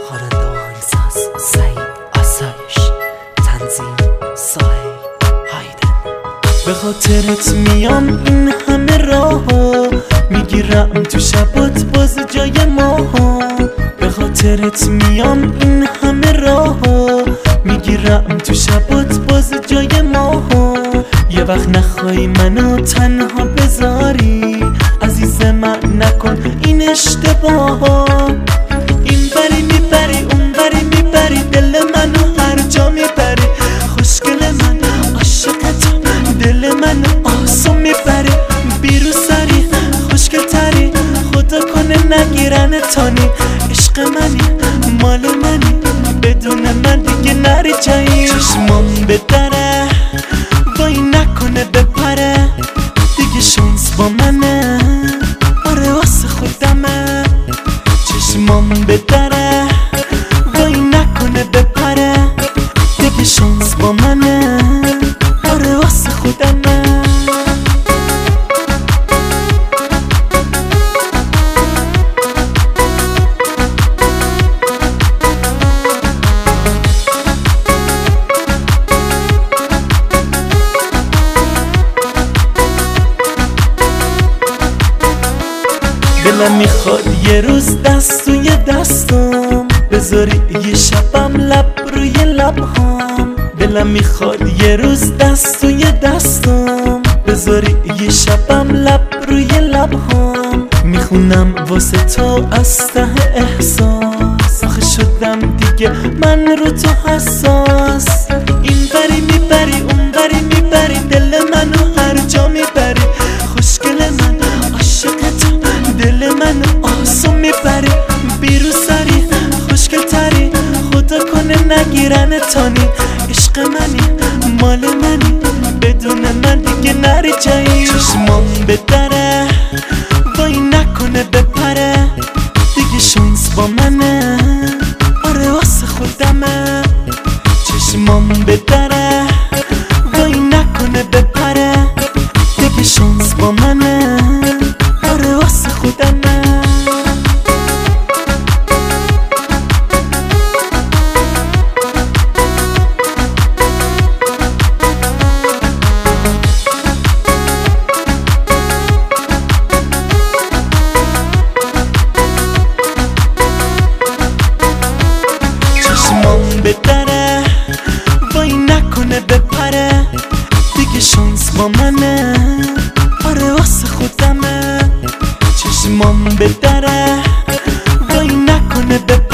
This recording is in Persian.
خواننده و آهنگساز سعید آسایش، تنظیم سهیل هایدن. به خاطرت میام این همه راهو، میگیرم تو شبات باز جای ماها. به خاطرت میام این همه راهو، میگیرم تو شبات باز جای ماها. یه وقت نخوای منو تنها بذاری، عزیز من نکن این اشتباها. این بری میبری اون بری میبری، دل منو هر جا میبری. خوشگل من عاشقتم، دل منو آسون میبری. بیرو سری خوشگل تری، خدا کنه نگیرن تانی. عشق منی مال منی، بدون من دیگه نری جایی. چشمام به دره وای نکنه بپره، دیگه شانس با منه، آره واسه خودمه. چشمام به دره وای نکنه بپره، دیگه شانس با منه، آره واسه خودمه. دلم میخواد یه روز دست توی دستم بذاری، یه شبم لب روی لبهام. دلم میخواد یه روز دست توی دستم بذاری، یه شبم لب روی لبهام. میخونم واسه تو از ته احساس، آخه شدم دیگه من رو تو حساس. این بری میبری اون بری میبری، دل منو هر جا میبری. خوشگل من عاشقتم، دل منو آسون میبری. بیرو سری خوشگل تری، خدا کنه نگیرن تانی. عشق منی مال منی، بدون من دیگه نری جایی. چشمام به دره وای نکنه بپره، دیگه شانس با منه، آره واسه خودمه. چشمام به دره وای نکنه بپره، دیگه شانس با منه، آره واسه خودمه. چشمام به دره وای نکنه بپره، دیگه شانس با منه، آره واسه خودمه. چشمام به دره وای نکنه بپره،